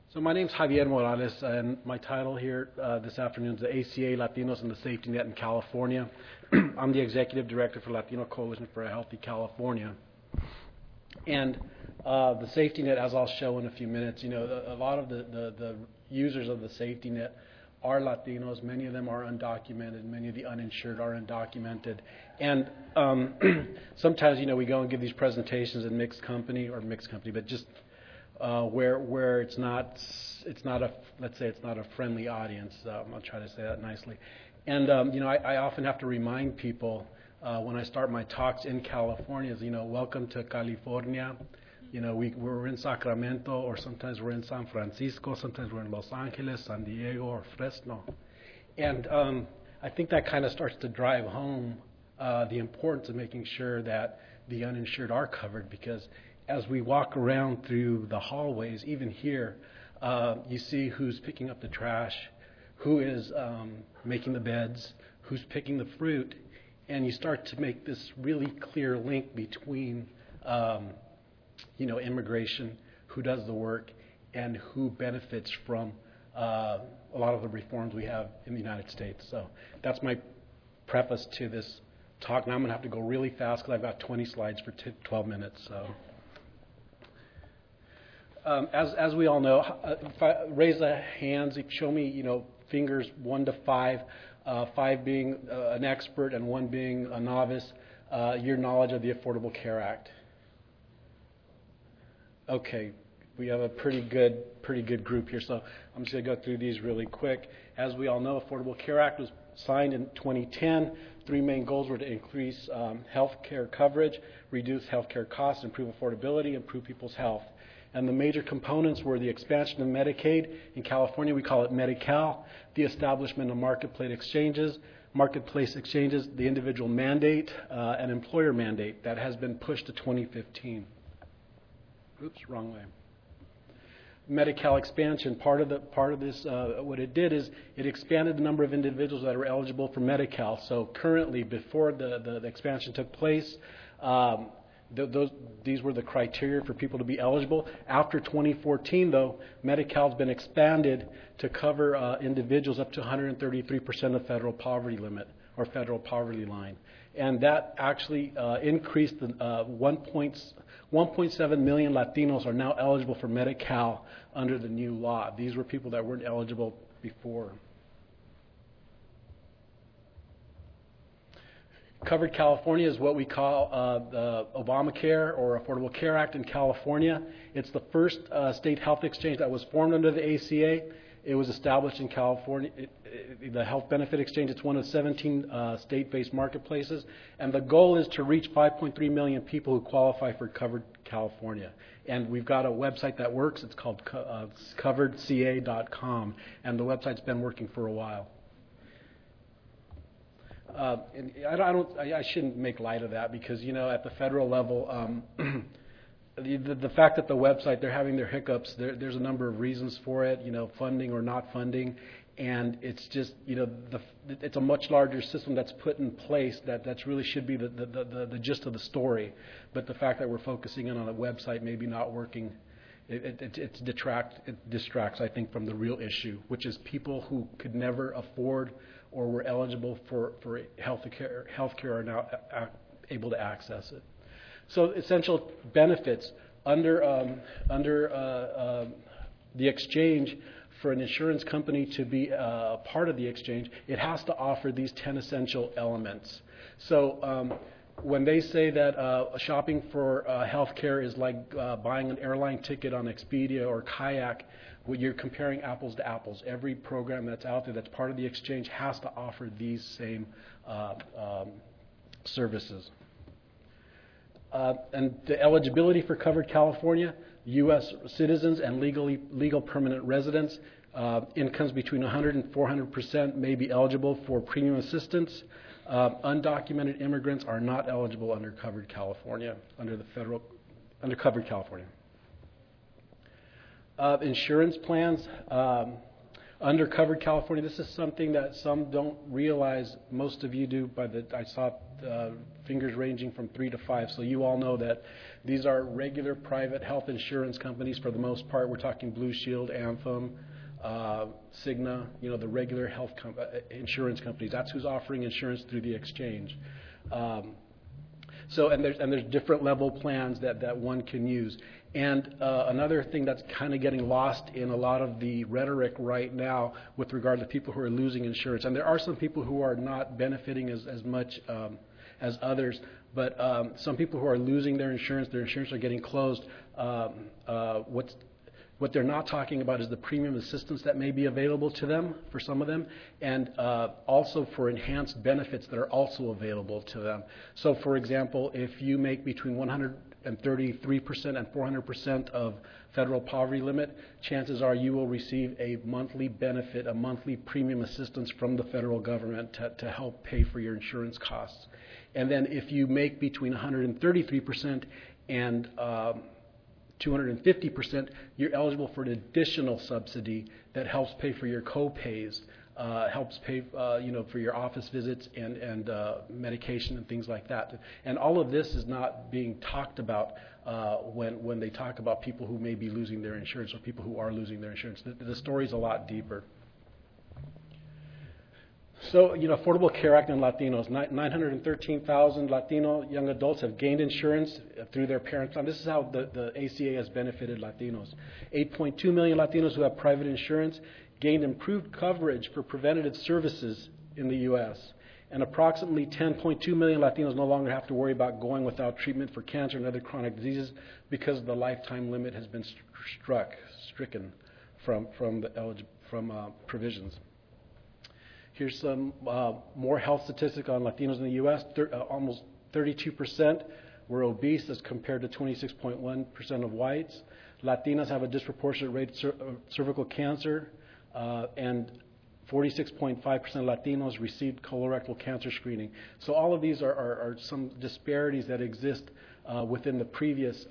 So my name's Javier Morales, and my title here this afternoon is the ACA Latinos and the Safety Net in California. I'm the Executive Director for Latino Coalition for a Healthy California. And the safety net, as I'll show in a few minutes, a lot of the users of the safety net are Latinos. Many of them are undocumented. Many of the uninsured are undocumented. And sometimes, we go and give these presentations in mixed company, but just where it's not a, let's say it's not a friendly audience. I'll try to say that nicely. And I often have to remind people when I start my talks in California is, welcome to California. We're in Sacramento, or sometimes we're in San Francisco, sometimes we're in Los Angeles, San Diego, or Fresno. And I think that kind of starts to drive home the importance of making sure that the uninsured are covered, because as we walk around through the hallways, even here, you see who's picking up the trash, who is making the beds, who's picking the fruit, and you start to make this really clear link between immigration, who does the work, and who benefits from a lot of the reforms we have in the United States. So that's my preface to this talk. Now I'm going to have to go really fast because I've got 20 slides for 12 minutes. So. As we all know, if I raise the hands, show me, fingers 1 to 5, 5 being an expert and 1 being a novice, your knowledge of the Affordable Care Act. Okay, we have a pretty good group here, so I'm just going to go through these really quick. As we all know, Affordable Care Act was signed in 2010. 3 main goals were to increase health care coverage, reduce health care costs, improve affordability, improve people's health. And the major components were the expansion of Medicaid. In California, we call it Medi-Cal, the establishment of marketplace exchanges, the individual mandate, and employer mandate that has been pushed to 2015. Oops, wrong way. Medi-Cal expansion, part of this, what it did is it expanded the number of individuals that are eligible for Medi-Cal. So currently, before the expansion took place, these were the criteria for people to be eligible. After 2014, though, Medi-Cal has been expanded to cover individuals up to 133% of federal poverty limit or federal poverty line. And that actually increased the 1.7 million Latinos are now eligible for Medi-Cal under the new law. These were people that weren't eligible before. Covered California is what we call the Obamacare or Affordable Care Act in California. It's the first state health exchange that was formed under the ACA. It was established in California. The Health Benefit Exchange, it's one of 17 state-based marketplaces. And the goal is to reach 5.3 million people who qualify for Covered California. And we've got a website that works. It's called coveredca.com. And the website's been working for a while. And I shouldn't make light of that because, at the federal level, the fact that the website, they're having their hiccups, there's a number of reasons for it, funding or not funding. And it's just, it's a much larger system that's put in place that's really should be the gist of the story. But the fact that we're focusing in on a website maybe not working, it distracts, I think, from the real issue, which is people who could never afford or were eligible for health care are now able to access it. So essential benefits under the exchange, for an insurance company to be a part of the exchange, it has to offer these 10 essential elements. So when they say that shopping for health care is like buying an airline ticket on Expedia or Kayak, you're comparing apples to apples. Every program that's out there that's part of the exchange has to offer these same services. And the eligibility for Covered California, U.S. citizens and legal permanent residents, incomes between 100 and 400% may be eligible for premium assistance. Undocumented immigrants are not eligible under Covered California, under Covered California. Insurance plans Undercovered California, this is something that some don't realize. Most of you do. I saw fingers ranging from 3 to 5. So you all know that these are regular private health insurance companies for the most part. We're talking Blue Shield, Anthem, Cigna, the regular health insurance companies. That's who's offering insurance through the exchange. And there's different level plans that one can use. And another thing that's kind of getting lost in a lot of the rhetoric right now with regard to people who are losing insurance, and there are some people who are not benefiting as much as others, but some people who are losing their insurance are getting closed. What they're not talking about is the premium assistance that may be available to them for some of them, and also for enhanced benefits that are also available to them. So, for example, if you make between 133% and 400% of federal poverty limit, chances are you will receive a monthly benefit, a monthly premium assistance from the federal government to help pay for your insurance costs. And then if you make between 133% and 250%, you're eligible for an additional subsidy that helps pay for your co-pays, helps pay for your office visits and medication and things like that. And all of this is not being talked about when they talk about people who may be losing their insurance or people who are losing their insurance. The story's a lot deeper. So, Affordable Care Act and Latinos, 913,000 Latino young adults have gained insurance through their parent plan. This is how the ACA has benefited Latinos. 8.2 million Latinos who have private insurance gained improved coverage for preventative services in the U.S. And approximately 10.2 million Latinos no longer have to worry about going without treatment for cancer and other chronic diseases because the lifetime limit has been stricken from provisions. Here's some more health statistics on Latinos in the U.S. Almost 32% were obese as compared to 26.1% of whites. Latinas have a disproportionate rate of cervical cancer, and 46.5% of Latinos received colorectal cancer screening. So all of these are some disparities that exist within the previous,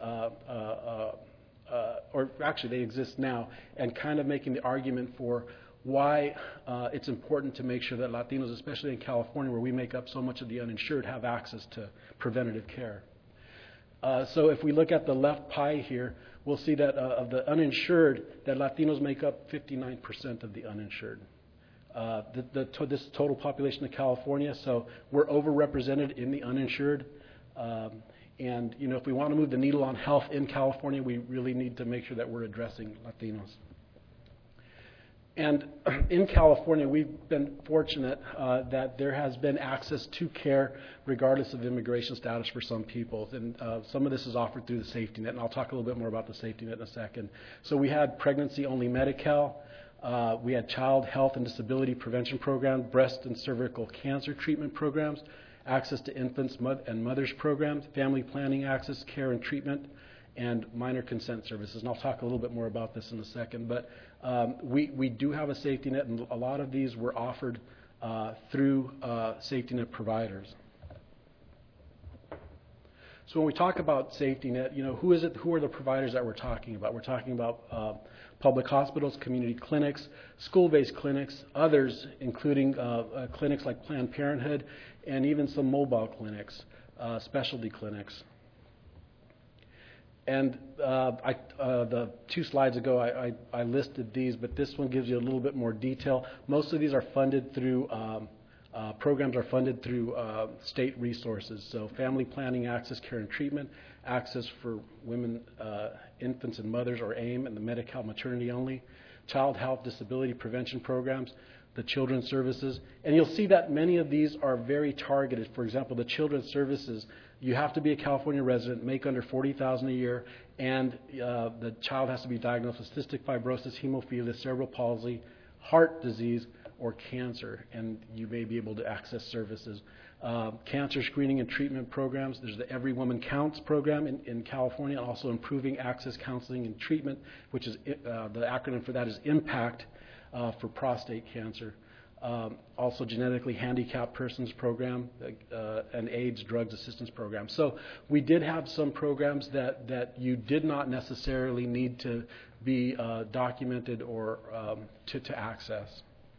or actually they exist now, and kind of making the argument for why it's important to make sure that Latinos, especially in California, where we make up so much of the uninsured, have access to preventative care. So if we look at the left pie here, we'll see that of the uninsured, that Latinos make up 59% of the uninsured. This total population of California, so we're overrepresented in the uninsured. And if we want to move the needle on health in California, we really need to make sure that we're addressing Latinos. And in California, we've been fortunate that there has been access to care regardless of immigration status for some people. And some of this is offered through the safety net, and I'll talk a little bit more about the safety net in a second. So we had pregnancy-only Medi-Cal. We had child health and disability prevention programs, breast and cervical cancer treatment programs, access to infants and mothers programs, family planning access, care and treatment, and minor consent services. And I'll talk a little bit more about this in a second. But we do have a safety net, and a lot of these were offered through safety net providers. So when we talk about safety net, who are the providers that we're talking about? We're talking about public hospitals, community clinics, school-based clinics, others, including clinics like Planned Parenthood, and even some mobile clinics, specialty clinics. And the 2 slides ago, I listed these, but this one gives you a little bit more detail. Most of these are funded through, programs are funded through state resources. So family planning, access, care, and treatment, access for women, infants and mothers, or AIM, and the Medi-Cal maternity only, child health disability prevention programs, the children's services. And you'll see that many of these are very targeted. For example, the children's services, you have to be a California resident, make under $40,000 a year, and the child has to be diagnosed with cystic fibrosis, hemophilia, cerebral palsy, heart disease, or cancer, and you may be able to access services. Cancer screening and treatment programs. There's the Every Woman Counts program in California, and also Improving Access Counseling and Treatment, which is the acronym for that is IMPACT for prostate cancer. Also genetically handicapped persons program, and AIDS drugs assistance program. So we did have some programs that you did not necessarily need to be documented or to access.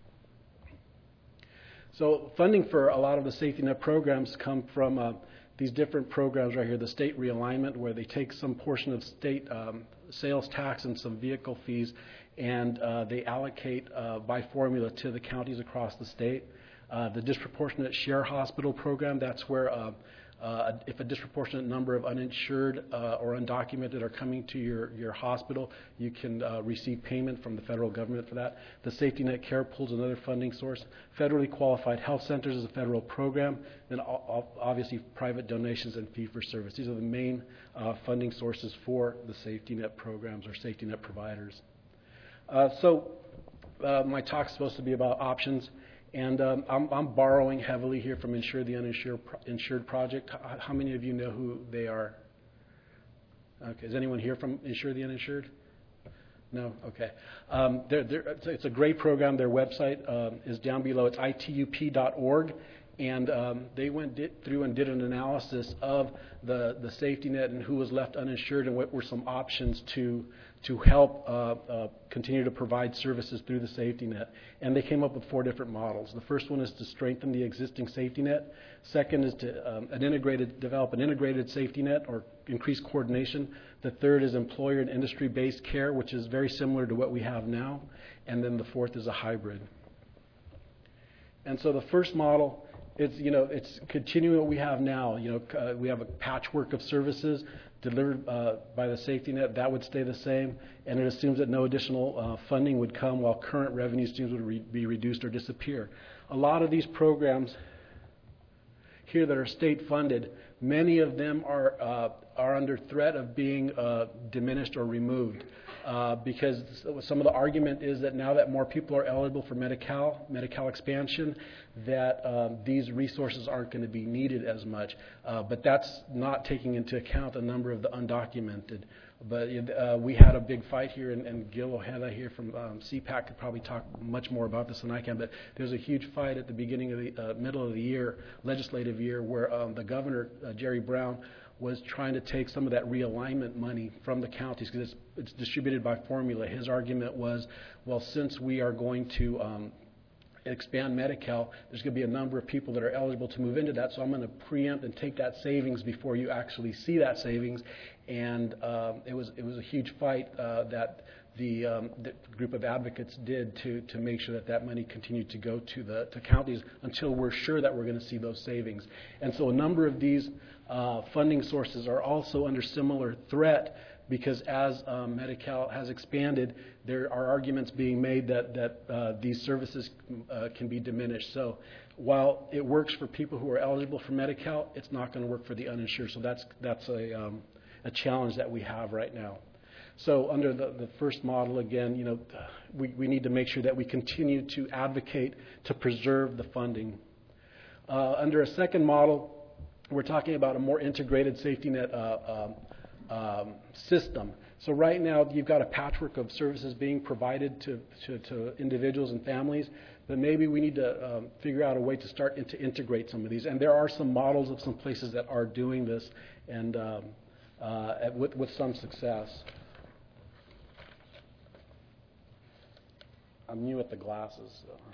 So funding for a lot of the safety net programs come from these different programs right here, the state realignment, where they take some portion of state sales tax and some vehicle fees, and they allocate by formula to the counties across the state. The disproportionate share hospital program, that's where if a disproportionate number of uninsured or undocumented are coming to your hospital, you can receive payment from the federal government for that. The safety net care pool is another funding source. Federally qualified health centers is a federal program. Then obviously private donations and fee-for-service. These are the main funding sources for the safety net programs or safety net providers. My talk's supposed to be about options. And I'm borrowing heavily here from Insure the Uninsured Project. How many of you know who they are? Okay, is anyone here from Insure the Uninsured? No? Okay. It's a great program. Their website is down below. It's itup.org. And they went through and did an analysis of the safety net and who was left uninsured and what were some options to help continue to provide services through the safety net. And they came up with 4 different models. The first one is to strengthen the existing safety net. Second is to develop an integrated safety net or increase coordination. The third is employer and industry-based care, which is very similar to what we have now. And then the fourth is a hybrid. And so the first model, it's continuing what we have now. We have a patchwork of services delivered by the safety net. That would stay the same, and it assumes that no additional funding would come while current revenue streams would be reduced or disappear. A lot of these programs here that are state funded, many of them are under threat of being diminished or removed. Because some of the argument is that now that more people are eligible for Medi-Cal expansion, that these resources aren't going to be needed as much. But that's not taking into account the number of the undocumented. But we had a big fight here, and Gil Ojeda here from CPAC could probably talk much more about this than I can, but there's a huge fight at the beginning of the middle of the year, legislative year, where the governor, Jerry Brown, was trying to take some of that realignment money from the counties because it's distributed by formula. His argument was, well, since we are going to expand Medi-Cal, there's going to be a number of people that are eligible to move into that, so I'm going to preempt and take that savings before you actually see that savings. And it was a huge fight that the group of advocates did to make sure that money continued to go to counties until we're sure that we're going to see those savings. And so a number of these funding sources are also under similar threat because as Medi-Cal has expanded, there are arguments being made that these services can be diminished. So while it works for people who are eligible for Medi-Cal, it's not going to work for the uninsured. So that's a challenge that we have right now. So under the first model, again, we need to make sure that we continue to advocate to preserve the funding. Under a second model, we're talking about a more integrated safety net system. So right now, you've got a patchwork of services being provided to individuals and families, but maybe we need to figure out a way to start to integrate some of these. And there are some models of some places that are doing this, and with some success. I'm new at the glasses.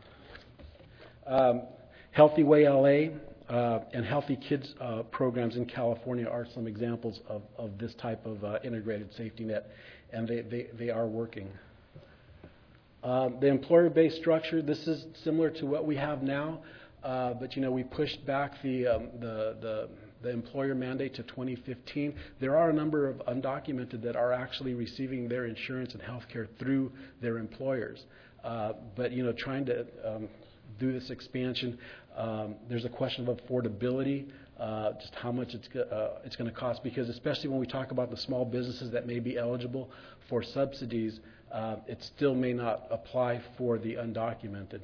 So. Healthy Way LA and Healthy Kids programs in California are some examples of this type of integrated safety net, and they are working. The employer-based structure, this is similar to what we have now, but we pushed back the employer mandate to 2015. There are a number of undocumented that are actually receiving their insurance and health care through their employers. But trying to do this expansion, there's a question of affordability, just how much it's going to cost, because especially when we talk about the small businesses that may be eligible for subsidies, it still may not apply for the undocumented.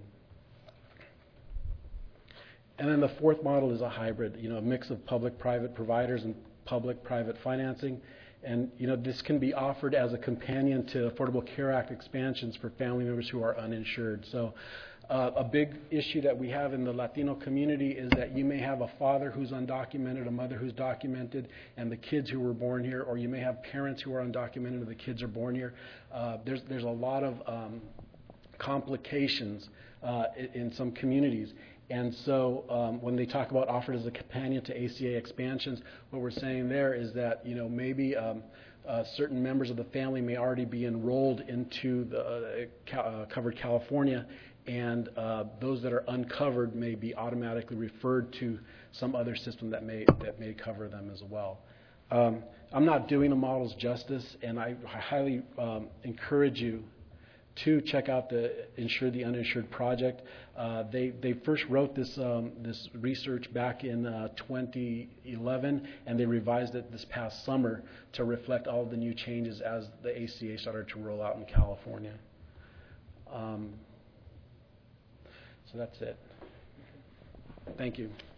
And then the fourth model is a hybrid, a mix of public-private providers and public-private financing. And, this can be offered as a companion to Affordable Care Act expansions for family members who are uninsured. So a big issue that we have in the Latino community is that you may have a father who's undocumented, a mother who's documented, and the kids who were born here, or you may have parents who are undocumented and the kids are born here. There's a lot of complications in some communities. And so when they talk about offered as a companion to ACA expansions, what we're saying there is that, maybe certain members of the family may already be enrolled into the Covered California, and those that are uncovered may be automatically referred to some other system that may cover them as well. I'm not doing the models justice, and I highly encourage you to check out the Insure the Uninsured project. They first wrote this research back in 2011, and they revised it this past summer to reflect all of the new changes as the ACA started to roll out in California. So that's it. Thank you.